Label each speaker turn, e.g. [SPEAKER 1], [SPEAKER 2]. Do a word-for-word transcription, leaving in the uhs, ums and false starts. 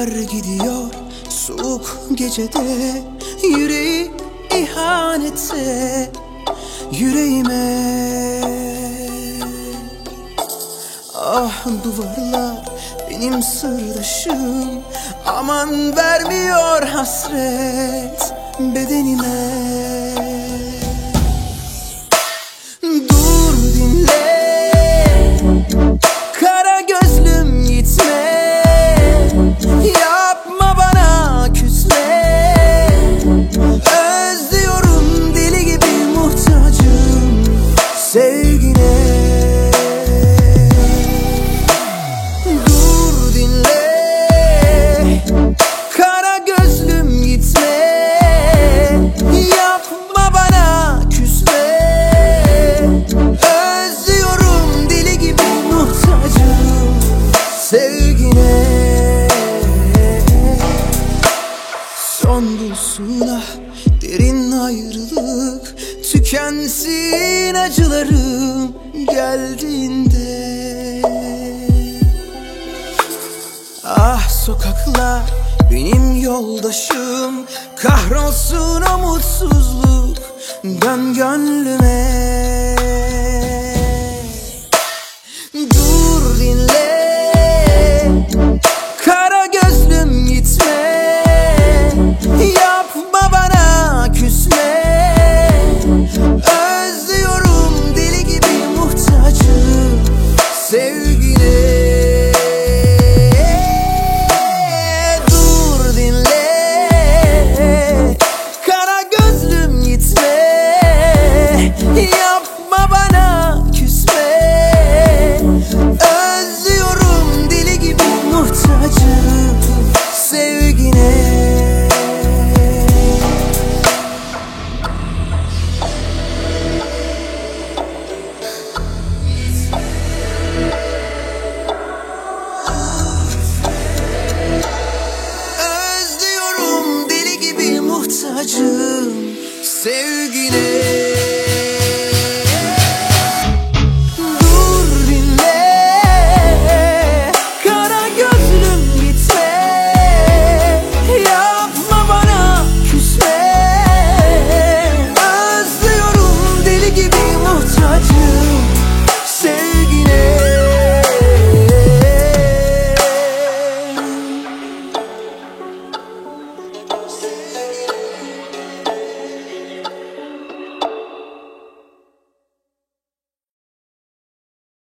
[SPEAKER 1] gidiyor soğuk gecede, yüreği ihanete, yüreğime. Ah duvarlar benim sırdaşım, aman vermiyor hasret bedenime. Dur dinle, kara gözlüm gitme, yapma bana küsme. Özlüyorum deli gibi, muhtacım sevgine. Dur dinle, kara gözlüm gitme, yapma bana küsme. Özlüyorum deli gibi, muhtacım sevgine. Son bulsun ah derin ayrılık, tükensin acılarım geldiğinde. Ah sokaklar benim yoldaşım, kahrolsun o mutsuzluk, dön gönlüme. Dur dinle, kara gözlüm gitme, yapma bana küsme. Özlüyorum deli gibi, muhtacım sevgine. Dur dinle, kara gözlüm gitme, yapma bana küsme. Özlüyorum deli gibi, muhtacım sevgine. Özlüyorum deli gibi, muhtacım sevgine.